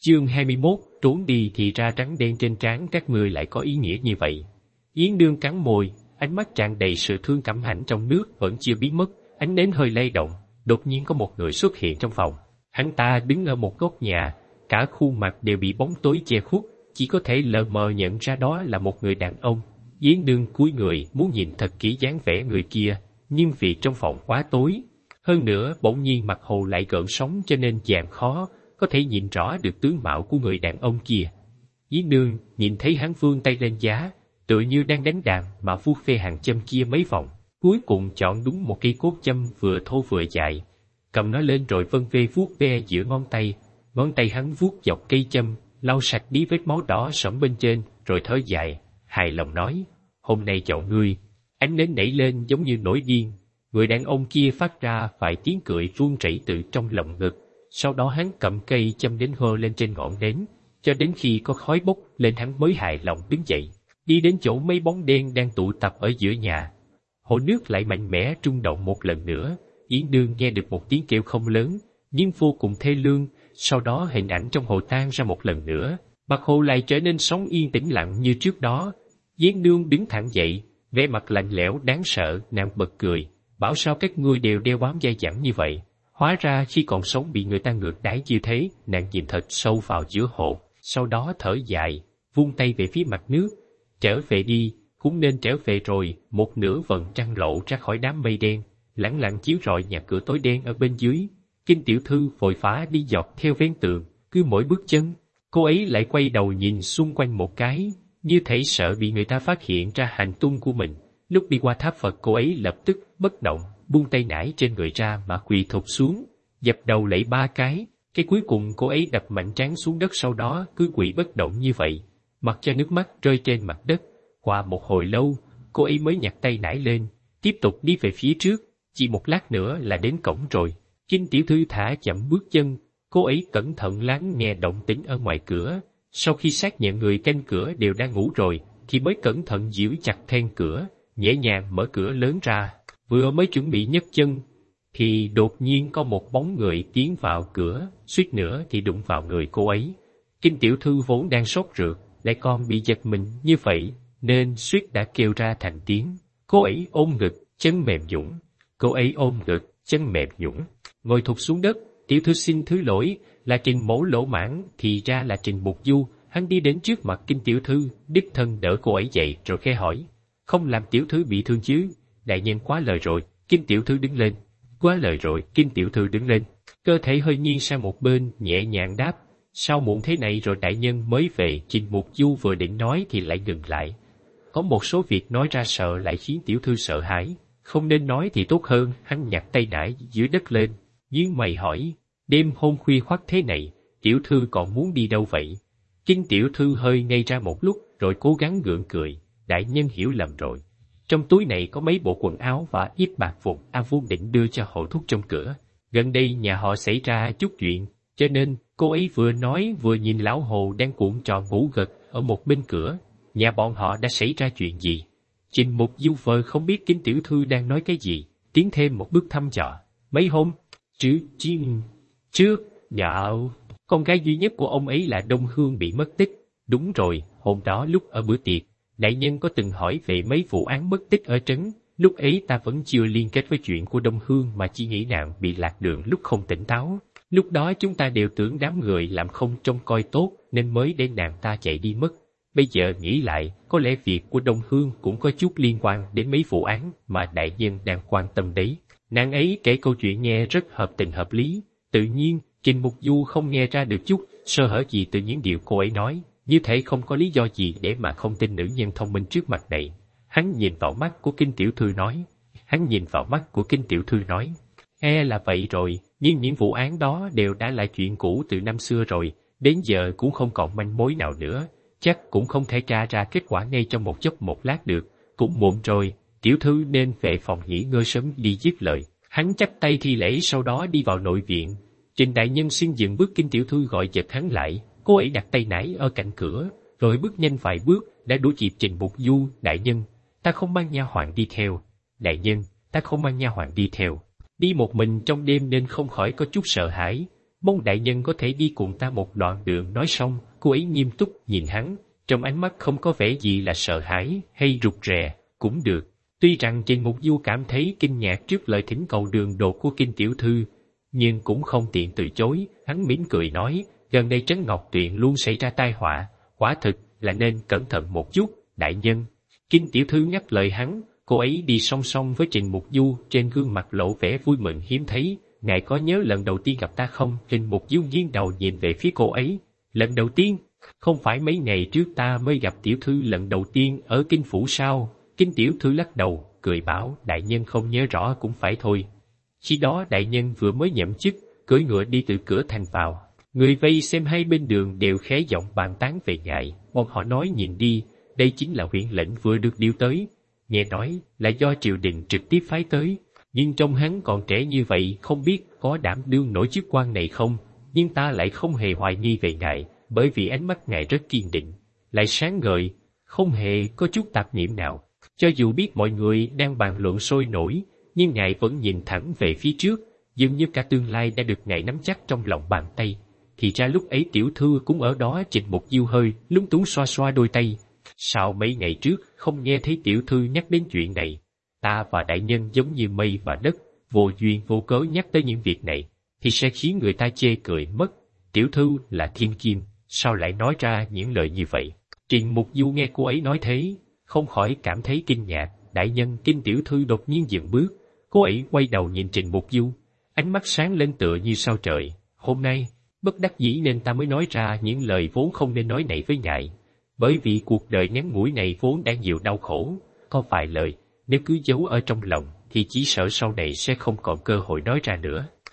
Chương 21, trốn đi thì ra trắng đen trên trán các ngươi lại có ý nghĩa như vậy. Yến Nương cắn môi, ánh mắt tràn đầy sự thương cảm hạnh trong nước vẫn chưa biến mất, ánh nến hơi lay động, đột nhiên có một người xuất hiện trong phòng. Hắn ta đứng ở một góc nhà, cả khuôn mặt đều bị bóng tối che khuất, chỉ có thể lờ mờ nhận ra đó là một người đàn ông. Yến Nương cúi người muốn nhìn thật kỹ dáng vẻ người kia, nhưng vì trong phòng quá tối, hơn nữa bỗng nhiên mặt hồ lại gợn sóng cho nên dạng khó có thể nhìn rõ được tướng mạo của người đàn ông kia. Yến Nương nhìn thấy hắn vươn tay lên giá, tựa như đang đánh đàn mà vuốt ve hàng châm kia mấy vòng, cuối cùng chọn đúng một cây cốt châm vừa thô vừa dài, cầm nó lên rồi vân vê vuốt ve giữa ngón tay hắn vuốt dọc cây châm, lau sạch đi vết máu đỏ sẫm bên trên, rồi thở dài, hài lòng nói: hôm nay chọn ngươi. Ánh nến nảy lên giống như nổi điên. Người đàn ông kia phát ra vài tiếng cười run rẩy từ trong lồng ngực. Sau đó hắn cầm cây châm đến hơ lên trên ngọn nến, cho đến khi có khói bốc lên hắn mới hài lòng đứng dậy, đi đến chỗ mấy bóng đen đang tụ tập ở giữa nhà. Hồ nước lại mạnh mẽ rung động một lần nữa. Yến Nương nghe được một tiếng kêu không lớn, nhưng vô cùng thê lương. Sau đó hình ảnh trong hồ tan ra một lần nữa, mặt hồ lại trở nên sóng yên tĩnh lặng như trước đó. Yến Nương đứng thẳng dậy, vẻ mặt lạnh lẽo đáng sợ, nàng bật cười, bảo sao các ngươi đều đeo bám dai dẳng như vậy. Hóa ra khi còn sống bị người ta ngược đãi như thế. Nàng nhìn thật sâu vào giữa hồ, sau đó thở dài, vung tay về phía mặt nước. Trở về đi, cũng nên trở về rồi. Một nửa vầng trăng lộ ra khỏi đám mây đen, lẳng lặng chiếu rọi nhà cửa tối đen ở bên dưới. Kinh tiểu thư vội vã đi dọc theo ven tường, cứ mỗi bước chân, cô ấy lại quay đầu nhìn xung quanh một cái, như thể sợ bị người ta phát hiện ra hành tung của mình. Lúc đi qua tháp Phật, cô ấy lập tức bất động, buông tay nải trên người ra mà quỳ thụp xuống, dập đầu lạy 3 cái. Cái cuối cùng cô ấy đập mạnh trán xuống đất, sau đó cứ quỳ bất động như vậy, mặc cho nước mắt rơi trên mặt đất. Qua một hồi lâu, cô ấy mới nhặt tay nải lên, tiếp tục đi về phía trước. Chỉ một lát nữa là đến cổng rồi. Kinh tiểu thư thả chậm bước chân, cô ấy cẩn thận lắng nghe động tĩnh ở ngoài cửa. Sau khi xác nhận người canh cửa đều đang ngủ rồi, thì mới cẩn thận giữ chặt then cửa, nhẹ nhàng mở cửa lớn ra. Vừa mới chuẩn bị nhấc chân, thì đột nhiên có một bóng người tiến vào cửa, suýt nữa thì đụng vào người cô ấy. Kinh tiểu thư vốn đang sốt ruột, lại còn bị giật mình như vậy, nên suýt đã kêu ra thành tiếng. Cô ấy ôm ngực, chân mềm nhũn. Cô ấy ôm ngực, chân mềm nhũn, ngồi thụp xuống đất. Tiểu thư xin thứ lỗi, là Trình Mỗ lỗ mãng. Thì ra là Trình Mục Du. Hắn đi đến trước mặt Kinh tiểu thư, đích thân đỡ cô ấy dậy rồi khẽ hỏi: không làm tiểu thư bị thương chứ? Đại nhân quá lời rồi. Kinh tiểu thư đứng lên. Quá lời rồi. Kinh tiểu thư đứng lên, cơ thể hơi nghiêng sang một bên, nhẹ nhàng đáp: sao muộn thế này rồi đại nhân mới về? Trình Mục Du vừa định nói thì lại ngừng lại. Có một số việc nói ra sợ lại khiến tiểu thư sợ hãi, không nên nói thì tốt hơn. Hắn nhặt tay nải dưới đất lên, nhưng mày hỏi: đêm hôm khuya khoắt thế này, tiểu thư còn muốn đi đâu vậy? Kinh tiểu thư hơi ngây ra một lúc, rồi cố gắng gượng cười: đại nhân hiểu lầm rồi. Trong túi này có mấy bộ quần áo và ít bạc vụn, A vốn định đưa cho hộ thuốc trong cửa. Gần đây nhà họ xảy ra chút chuyện, cho nên cô ấy vừa nói vừa nhìn lão Hồ đang cuộn tròn ngủ gật ở một bên cửa. Nhà bọn họ đã xảy ra chuyện gì? Trình Mục Du vờ không biết Kinh tiểu thư đang nói cái gì, tiến thêm một bước thăm dò: mấy hôm trước, dạo, con gái duy nhất của ông ấy là Đông Hương bị mất tích. Đúng rồi, hôm đó lúc ở bữa tiệc, đại nhân có từng hỏi về mấy vụ án mất tích ở trấn. Lúc ấy ta vẫn chưa liên kết với chuyện của Đông Hương mà chỉ nghĩ nàng bị lạc đường lúc không tỉnh táo. Lúc đó chúng ta đều tưởng đám người làm không trông coi tốt nên mới để nàng ta chạy đi mất. Bây giờ nghĩ lại, có lẽ việc của Đông Hương cũng có chút liên quan đến mấy vụ án mà đại nhân đang quan tâm đấy. Nàng ấy kể câu chuyện nghe rất hợp tình hợp lý. Tự nhiên, Trình Mục Du không nghe ra được chút sơ hở gì từ những điều cô ấy nói, như thể không có lý do gì để mà không tin nữ nhân thông minh trước mặt này. Hắn nhìn vào mắt của Kinh tiểu thư nói: e là vậy rồi, nhưng những vụ án đó đều đã là chuyện cũ từ năm xưa rồi, đến giờ cũng không còn manh mối nào nữa, chắc cũng không thể tra ra kết quả ngay trong một chốc một lát được. Cũng muộn rồi, tiểu thư nên về phòng nghỉ ngơi sớm đi. Dứt lời, hắn chắp tay thi lễ, sau đó đi vào nội viện. Trình đại nhân xin dừng bước. Kinh tiểu thư gọi giật hắn lại. Cô ấy đặt tay nải ở cạnh cửa, rồi bước nhanh vài bước đã đuổi kịp Trình Mục Du. đại nhân, ta không mang nha hoàn đi theo. Đại nhân, ta không mang nha hoàn đi theo. Đi một mình trong đêm nên không khỏi có chút sợ hãi. Mong đại nhân có thể đi cùng ta một đoạn đường. Nói xong, cô ấy nghiêm túc nhìn hắn, trong ánh mắt không có vẻ gì là sợ hãi hay rụt rè. Cũng được. Tuy rằng Trình Mục Du cảm thấy kinh ngạc trước lời thỉnh cầu đường đột của Kinh tiểu thư, nhưng cũng không tiện từ chối. Hắn mỉm cười nói, gần đây Trấn Ngọc Tuyền luôn xảy ra tai họa, quả thực là nên cẩn thận một chút, đại nhân. Kinh tiểu thư ngắt lời hắn, cô ấy đi song song với Trình Mục Du, trên gương mặt lộ vẻ vui mừng hiếm thấy. Ngài có nhớ lần đầu tiên gặp ta không? Trình Mục Du nghiêng đầu nhìn về phía cô ấy. Lần đầu tiên? Không phải mấy ngày trước ta mới gặp tiểu thư lần đầu tiên ở Kinh phủ sao? Kinh tiểu thư lắc đầu, cười bảo, đại nhân không nhớ rõ cũng phải thôi. Khi đó đại nhân vừa mới nhậm chức, cưỡi ngựa đi từ cửa thành vào. Người vây xem hai bên đường đều khé giọng bàn tán về ngài. Bọn họ nói nhìn đi, đây chính là huyện lệnh vừa được điều tới. Nghe nói là do triều đình trực tiếp phái tới. Nhưng trông hắn còn trẻ như vậy, không biết có đảm đương nổi chức quan này không. Nhưng ta lại không hề hoài nghi về ngài, bởi vì ánh mắt ngài rất kiên định, lại sáng ngời, không hề có chút tạp niệm nào. Cho dù biết mọi người đang bàn luận sôi nổi, nhưng ngài vẫn nhìn thẳng về phía trước, dường như cả tương lai đã được ngài nắm chắc trong lòng bàn tay. Thì ra lúc ấy tiểu thư cũng ở đó. Trình Mục Du hơi lúng túng xoa xoa đôi tay. Sao mấy ngày trước không nghe thấy tiểu thư nhắc đến chuyện này? Ta và đại nhân giống như mây và đất, vô duyên vô cớ nhắc tới những việc này, thì sẽ khiến người ta chê cười mất. Tiểu thư là thiên kim, sao lại nói ra những lời như vậy? Trình Mục Du nghe cô ấy nói thế, không khỏi cảm thấy kinh ngạc. Đại nhân. Kinh tiểu thư đột nhiên dừng bước, cô ấy quay đầu nhìn Trình Mục Du, ánh mắt sáng lên tựa như sao trời. Hôm nay, bất đắc dĩ nên ta mới nói ra những lời vốn không nên nói này với ngài. Bởi vì cuộc đời ngắn ngủi này vốn đang nhiều đau khổ, có vài lời, nếu cứ giấu ở trong lòng, thì chỉ sợ sau này sẽ không còn cơ hội nói ra nữa.